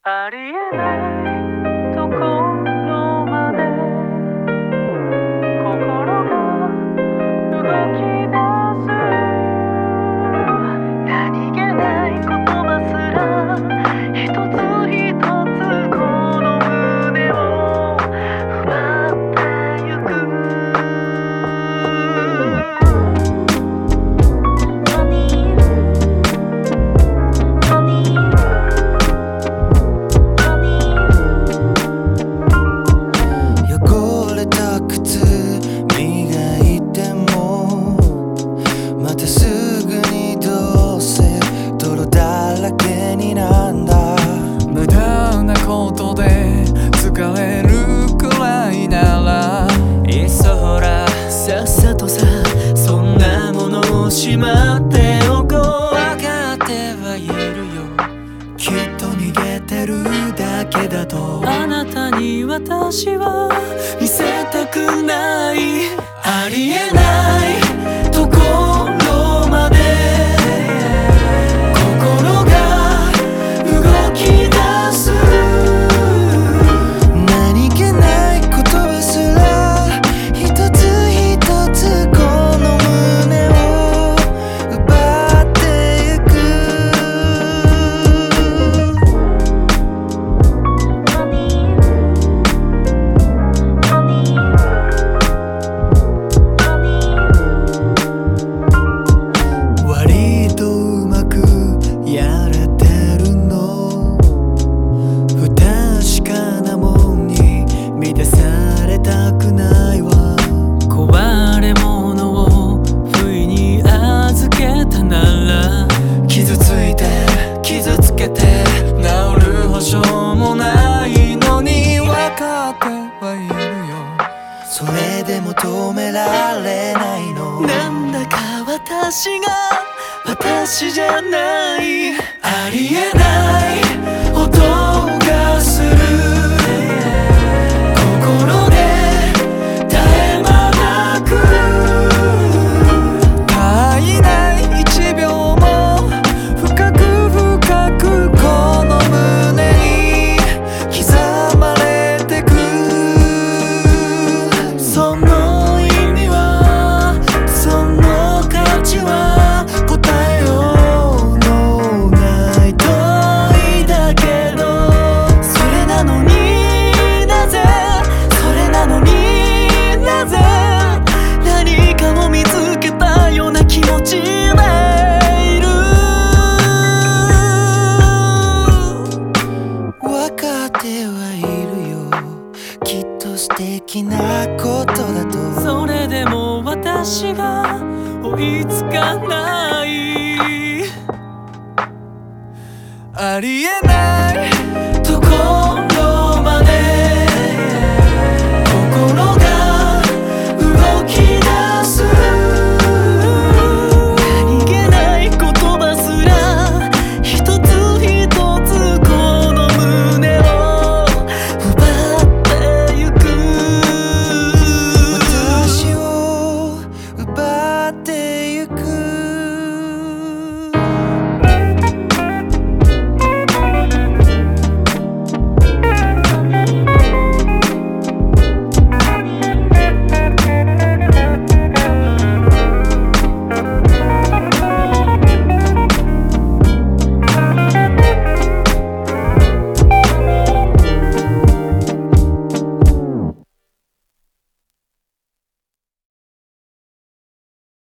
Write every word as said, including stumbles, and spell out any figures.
ありえないところまで心が動き出す。何気ない言葉すら一つ一つこの胸を奪ってゆく。 無駄なことで疲れるくらいならいっそほらさっさとさそんなものをしまっておこう。分かってはいるよきっと逃げてるだけだとあなたに私は見せたくない。ありえないところまで心が動き出す。何気ない言葉すら一つ一つこの胸を奪ってゆく。割とうまくやれてるの不確かなもんに満たされたくないわ。壊れ物を不意に預けたなら傷ついて傷つけて治る保証もないのに分かってはいるよ。それでも止められないの。なんだか私が私じゃない。ありえない音がする心で絶え間なく絶えない一秒も深く深くこの胸に刻まれてく。その意味はその価値は答えようのない問いだけどそれなのになぜそれなのになぜ何かを見つけたような気持ちでいる。分かってはいるよきっと素敵なことだと。それでも私が追いつかない。ありえないとこ